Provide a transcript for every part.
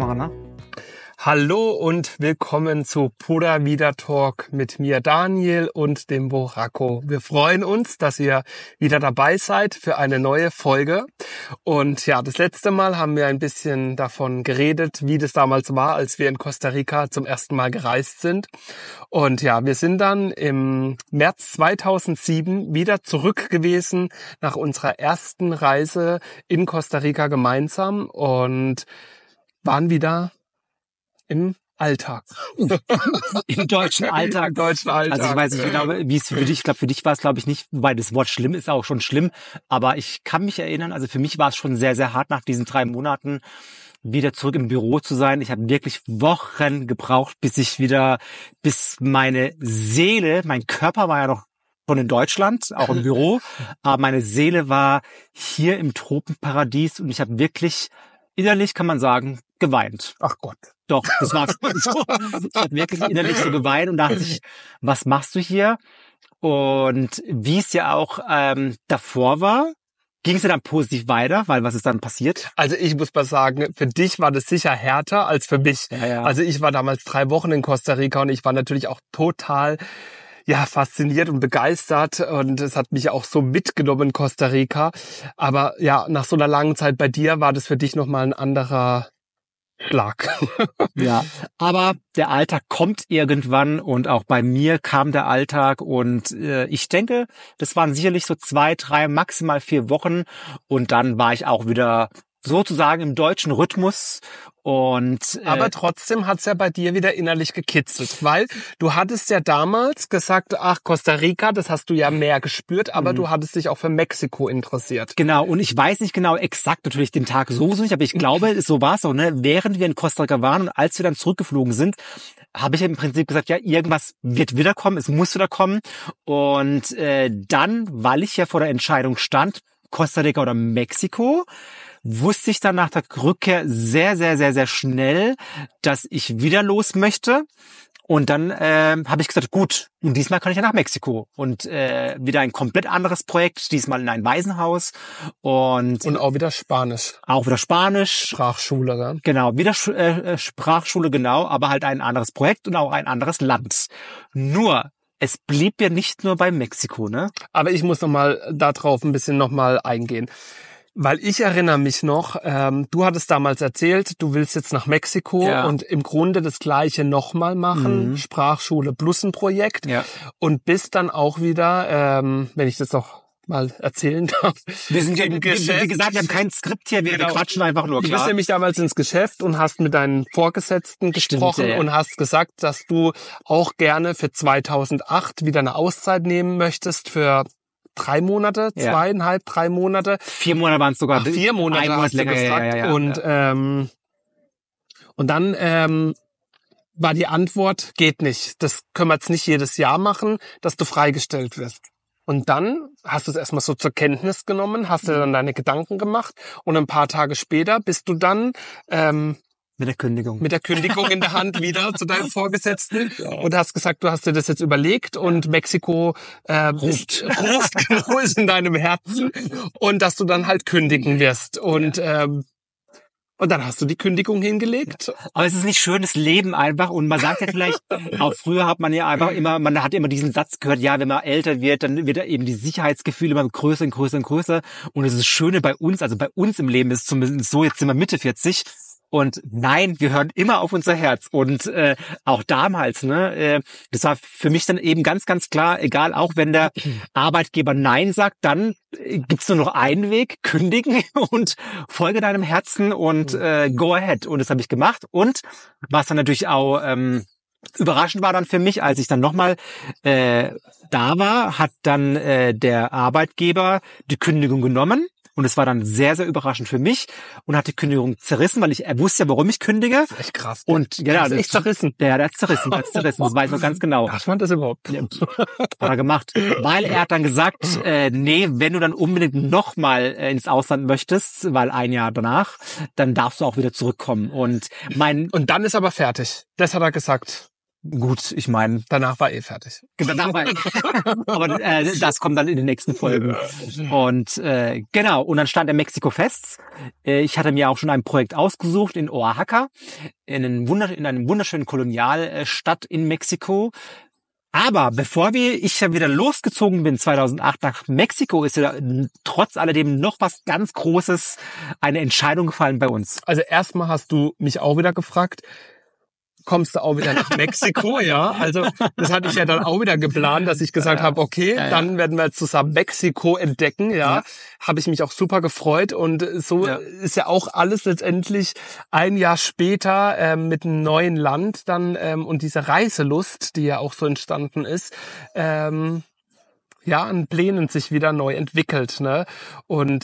machen, ne? Hallo und willkommen zu Pura Vida Talk mit mir Daniel und dem Boracco. Wir freuen uns, dass ihr wieder dabei seid für eine neue Folge. Und ja, das letzte Mal haben wir ein bisschen davon geredet, wie das damals war, als wir in Costa Rica zum ersten Mal gereist sind. Und ja, wir sind dann im März 2007 wieder zurück gewesen nach unserer ersten Reise in Costa Rica gemeinsam und waren wieder im Alltag. Im deutschen Alltag. Im deutschen Alltag. Also ich weiß nicht genau, wie es für dich, ich glaube, für dich war es, glaube ich, nicht, wobei das Wort schlimm ist auch schon schlimm, aber ich kann mich erinnern, also für mich war es schon sehr, sehr hart, nach diesen 3 Monaten wieder zurück im Büro zu sein. Ich habe wirklich Wochen gebraucht, bis meine Seele, mein Körper war ja noch schon in Deutschland, auch im Büro, aber meine Seele war hier im Tropenparadies und ich habe wirklich, innerlich kann man sagen, geweint. Ach Gott. Doch, das war schon so. Ich habe wirklich innerlich so geweint und dachte ich, was machst du hier? Und wie es ja auch davor war, ging es ja dann positiv weiter, weil was ist dann passiert? Also ich muss mal sagen, für dich war das sicher härter als für mich. Ja. Also ich war damals 3 Wochen in Costa Rica und ich war natürlich auch total fasziniert und begeistert und es hat mich auch so mitgenommen in Costa Rica. Aber ja, nach so einer langen Zeit bei dir war das für dich nochmal ein anderer Schlag. Ja, aber der Alltag kommt irgendwann und auch bei mir kam der Alltag und ich denke, das waren sicherlich so 2, 3, maximal 4 Wochen und dann war ich auch wieder sozusagen im deutschen Rhythmus und aber trotzdem hat's ja bei dir wieder innerlich gekitzelt, weil du hattest ja damals gesagt, ach, Costa Rica, das hast du ja mehr gespürt, aber du hattest dich auch für Mexiko interessiert. Genau, und ich weiß nicht genau exakt natürlich den Tag so nicht, aber ich glaube, so war es auch, ne? Während wir in Costa Rica waren und als wir dann zurückgeflogen sind, habe ich im Prinzip gesagt, ja, irgendwas wird wiederkommen, es muss wiederkommen und dann, weil ich ja vor der Entscheidung stand, Costa Rica oder Mexiko, wusste ich dann nach der Rückkehr sehr, sehr, sehr, sehr schnell, dass ich wieder los möchte. Und dann habe ich gesagt, gut, und diesmal kann ich ja nach Mexiko. Und wieder ein komplett anderes Projekt, diesmal in ein Waisenhaus. Und auch wieder Spanisch. Auch wieder Spanisch. Sprachschule, ja. Genau, wieder Sprachschule, genau, aber halt ein anderes Projekt und auch ein anderes Land. Nur, es blieb ja nicht nur bei Mexiko, ne? Aber ich muss darauf ein bisschen eingehen. Weil ich erinnere mich noch, du hattest damals erzählt, du willst jetzt nach Mexiko und im Grunde das Gleiche nochmal machen, Sprachschule plus ein Projekt und bist dann auch wieder, wenn ich das noch mal erzählen darf. Wir sind ja, wie gesagt, wir haben kein Skript hier, wir quatschen einfach nur, klar. Du bist nämlich damals ins Geschäft und hast mit deinen Vorgesetzten gesprochen und hast gesagt, dass du auch gerne für 2008 wieder eine Auszeit nehmen möchtest für 3 Monate, 2,5, 3 Monate. 4 Monate waren es sogar. 4 Monate hast du gesagt. Ja. Und dann war die Antwort, geht nicht. Das können wir jetzt nicht jedes Jahr machen, dass du freigestellt wirst. Und dann hast du es erstmal so zur Kenntnis genommen, hast dir dann deine Gedanken gemacht und ein paar Tage später bist du dann mit der Kündigung in der Hand wieder zu deinem Vorgesetzten und hast gesagt, du hast dir das jetzt überlegt und Mexiko ruft in deinem Herzen und dass du dann halt kündigen wirst und dann hast du die Kündigung hingelegt. Aber es ist nicht schön, das Leben einfach. Und man sagt ja vielleicht, auch früher hat man ja einfach man hat immer diesen Satz gehört, ja, wenn man älter wird, dann wird eben die Sicherheitsgefühle immer größer und größer und größer. Und das Schöne bei uns, also bei uns im Leben ist zumindest so, jetzt sind wir Mitte 40. Und nein, wir hören immer auf unser Herz. Und auch damals, ne, das war für mich dann eben ganz, ganz klar, egal, auch wenn der Arbeitgeber Nein sagt, dann gibt's nur noch einen Weg, kündigen und folge deinem Herzen und go ahead. Und das habe ich gemacht. Und was dann natürlich auch überraschend war dann für mich, als ich dann nochmal da war, hat dann der Arbeitgeber die Kündigung genommen. Und es war dann sehr, sehr überraschend für mich und hat die Kündigung zerrissen, weil er wusste ja, warum ich kündige. Das ist echt krass. Und ja, das ist echt zerrissen. Der hat zerrissen. Das weiß ich noch ganz genau. Darf man das überhaupt? Ja, hat er gemacht. Weil er hat dann gesagt, nee, wenn du dann unbedingt nochmal ins Ausland möchtest, weil ein Jahr danach, dann darfst du auch wieder zurückkommen. Und dann ist aber fertig. Das hat er gesagt. Gut, ich meine, Danach war fertig. aber das kommt dann in den nächsten Folgen. Und genau, und dann stand der Mexiko fest. Ich hatte mir auch schon ein Projekt ausgesucht in Oaxaca, in einem wunderschönen Kolonialstadt in Mexiko. Aber bevor ich ja wieder losgezogen bin 2008 nach Mexiko, ist ja trotz alledem noch was ganz Großes, eine Entscheidung gefallen bei uns. Also erstmal hast du mich auch wieder gefragt, kommst du auch wieder nach Mexiko, ja? Also das hatte ich ja dann auch wieder geplant, dass ich gesagt habe, okay, dann werden wir zusammen Mexiko entdecken, ja. Habe ich mich auch super gefreut und so ist ja auch alles letztendlich ein Jahr später mit einem neuen Land dann und diese Reiselust, die ja auch so entstanden ist, an Plänen sich wieder neu entwickelt, ne? Und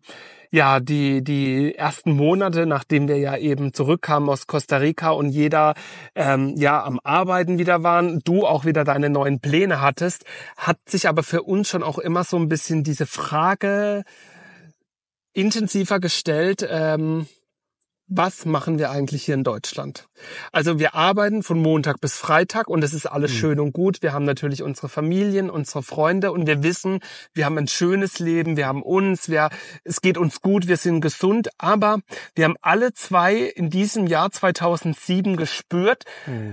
die ersten Monate, nachdem wir ja eben zurückkamen aus Costa Rica und jeder am Arbeiten wieder waren, du auch wieder deine neuen Pläne hattest, hat sich aber für uns schon auch immer so ein bisschen diese Frage intensiver gestellt, was machen wir eigentlich hier in Deutschland? Also wir arbeiten von Montag bis Freitag und das ist alles schön und gut. Wir haben natürlich unsere Familien, unsere Freunde und wir wissen, wir haben ein schönes Leben, wir haben uns, es geht uns gut, wir sind gesund, aber wir haben alle zwei in diesem Jahr 2007 gespürt,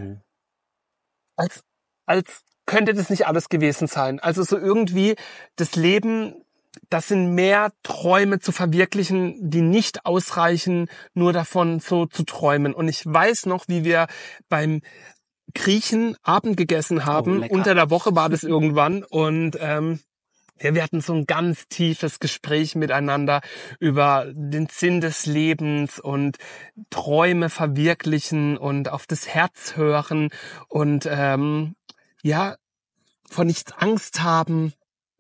als könnte das nicht alles gewesen sein. Also so irgendwie das Leben, das sind mehr Träume zu verwirklichen, die nicht ausreichen, nur davon so zu träumen. Und ich weiß noch, wie wir beim Griechen Abend gegessen haben. Unter der Woche war das irgendwann. Und wir hatten so ein ganz tiefes Gespräch miteinander über den Sinn des Lebens und Träume verwirklichen und auf das Herz hören und von nichts Angst haben.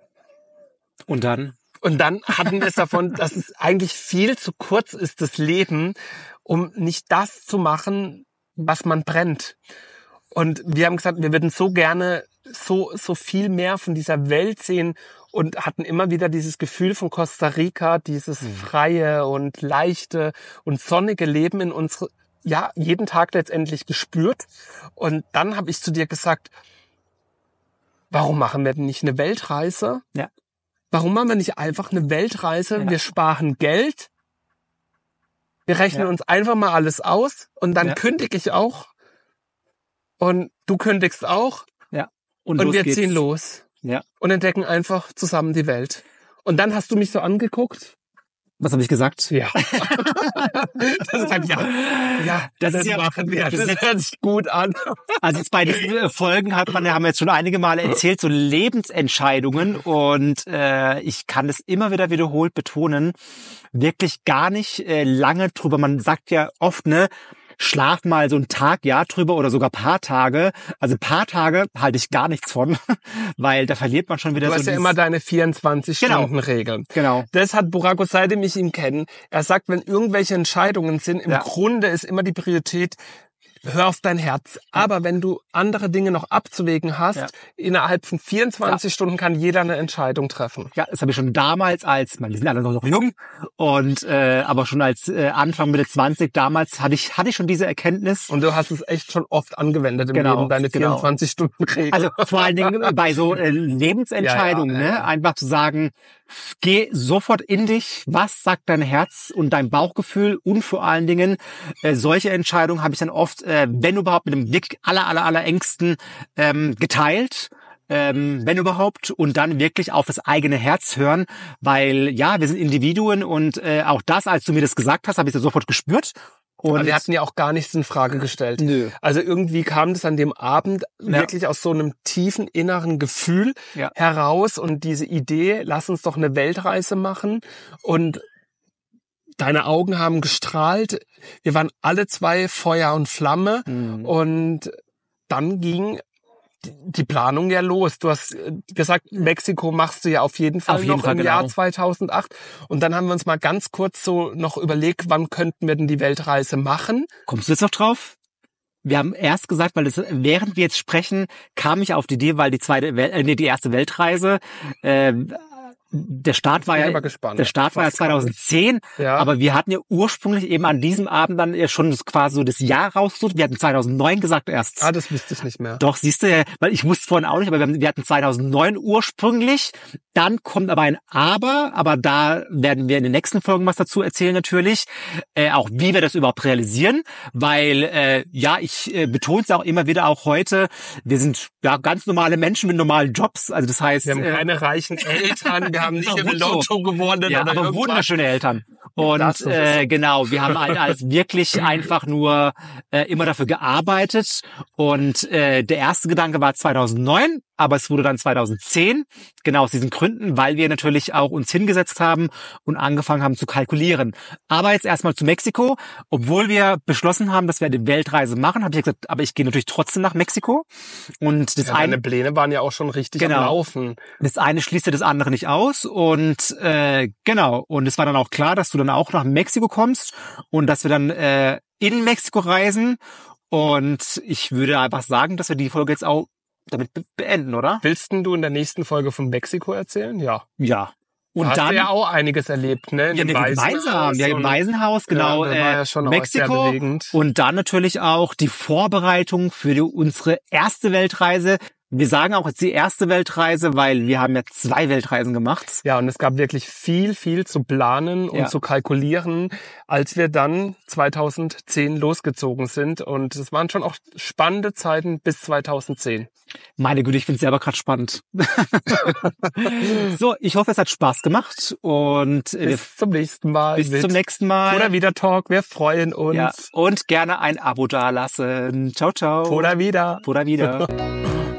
Und dann hatten wir es davon, dass es eigentlich viel zu kurz ist, das Leben, um nicht das zu machen, was man brennt. Und wir haben gesagt, wir würden so gerne so viel mehr von dieser Welt sehen und hatten immer wieder dieses Gefühl von Costa Rica, dieses freie und leichte und sonnige Leben in jeden Tag letztendlich gespürt. Und dann habe ich zu dir gesagt, warum machen wir denn nicht eine Weltreise? Ja. Warum machen wir nicht einfach eine Weltreise? Ja. Wir sparen Geld. Wir rechnen uns einfach mal alles aus und dann kündige ich auch. Und du kündigst auch. Ja. Und wir ziehen los. Ja. Und entdecken einfach zusammen die Welt. Und dann hast du mich so angeguckt. Was habe ich gesagt? Ja. Das ist halt, das machen wir. Das hört sich gut an. Also jetzt bei diesen Folgen haben wir jetzt schon einige Male erzählt, so Lebensentscheidungen und ich kann es immer wieder wiederholt betonen, wirklich gar nicht lange drüber. Man sagt ja oft, schlaf mal so einen Tag, drüber oder sogar paar Tage. Also paar Tage halte ich gar nichts von, weil da verliert man schon wieder so. Du hast ja immer deine 24-Stunden-Regeln. Genau. Das hat Buraco, seitdem ich ihn kenne. Er sagt, wenn irgendwelche Entscheidungen sind, im Grunde ist immer die Priorität, hör auf dein Herz. Aber wenn du andere Dinge noch abzuwägen hast, innerhalb von 24 Stunden kann jeder eine Entscheidung treffen. Ja, das habe ich schon damals wir sind alle noch jung und aber schon als Anfang Mitte 20 damals hatte ich schon diese Erkenntnis. Und du hast es echt schon oft angewendet im Leben, deine 24-Stunden-Regel. Also vor allen Dingen bei so Lebensentscheidungen, einfach zu sagen, geh sofort in dich, was sagt dein Herz und dein Bauchgefühl und vor allen Dingen solche Entscheidungen habe ich dann oft, wenn überhaupt, mit dem wirklich aller engsten geteilt, wenn überhaupt, und dann wirklich auf das eigene Herz hören, weil wir sind Individuen und auch das, als du mir das gesagt hast, habe ich das sofort gespürt. Und wir hatten ja auch gar nichts in Frage gestellt. Nö. Also irgendwie kam das an dem Abend wirklich aus so einem tiefen inneren Gefühl heraus und diese Idee, lass uns doch eine Weltreise machen. Und deine Augen haben gestrahlt. Wir waren alle zwei Feuer und Flamme. Und dann ging die Planung ja los. Du hast gesagt, Mexiko machst du ja auf jeden Fall noch im Jahr 2008. Und dann haben wir uns mal ganz kurz so noch überlegt, wann könnten wir denn die Weltreise machen? Kommst du jetzt noch drauf? Wir haben erst gesagt, während wir jetzt sprechen, kam ich auf die Idee, weil die erste Weltreise Der Start war Bin ja, ich gespannt. der Start war ja 2010, Ja. aber wir hatten ja ursprünglich eben an diesem Abend dann ja schon quasi so das Jahr rausgesucht. Wir hatten 2009 gesagt erst. Ah, das wüsste ich nicht mehr. Doch, siehst du, weil ich wusste vorhin auch nicht, aber wir hatten 2009 ursprünglich. Dann kommt aber ein Aber da werden wir in den nächsten Folgen was dazu erzählen natürlich, auch wie wir das überhaupt realisieren, weil ich betone es auch immer wieder, auch heute, wir sind ja ganz normale Menschen mit normalen Jobs, also das heißt... Wir haben keine reichen Eltern, wir haben nicht im gut so. Lotto gewonnen Ja, oder aber irgendwas. wunderschöne Eltern. Und genau, wir haben halt alles wirklich einfach nur immer dafür gearbeitet. Und der erste Gedanke war 2009, aber es wurde dann 2010, genau aus diesen Gründen, weil wir natürlich auch uns hingesetzt haben und angefangen haben zu kalkulieren. Aber jetzt erstmal zu Mexiko. Obwohl wir beschlossen haben, dass wir eine Weltreise machen, habe ich gesagt, aber ich gehe natürlich trotzdem nach Mexiko. Und das Deine Pläne waren ja auch schon richtig am Laufen. Das eine schließt ja das andere nicht aus. Und genau, und es war dann auch klar, dass du dann auch nach Mexiko kommst und dass wir dann in Mexiko reisen. Und ich würde einfach sagen, dass wir die Folge jetzt auch damit beenden, oder? Willst denn du in der nächsten Folge von Mexiko erzählen? Ja. Ja. Und hast dann du ja auch einiges erlebt, ne? Ja, gemeinsam, im Waisenhaus, genau, Ja, war ja schon Mexiko. auch sehr bewegend. Und dann natürlich auch die Vorbereitung für unsere erste Weltreise. Wir sagen auch jetzt die erste Weltreise, weil wir haben ja 2 Weltreisen gemacht. Ja, und es gab wirklich viel zu planen und zu kalkulieren, als wir dann 2010 losgezogen sind. Und es waren schon auch spannende Zeiten bis 2010. Meine Güte, ich finde es selber gerade spannend. So, ich hoffe, es hat Spaß gemacht und bis zum nächsten Mal. Bis zum nächsten Mal. Oder wieder Talk, wir freuen uns. Ja, und gerne ein Abo dalassen. Ciao, ciao. Oder wieder. Oder wieder.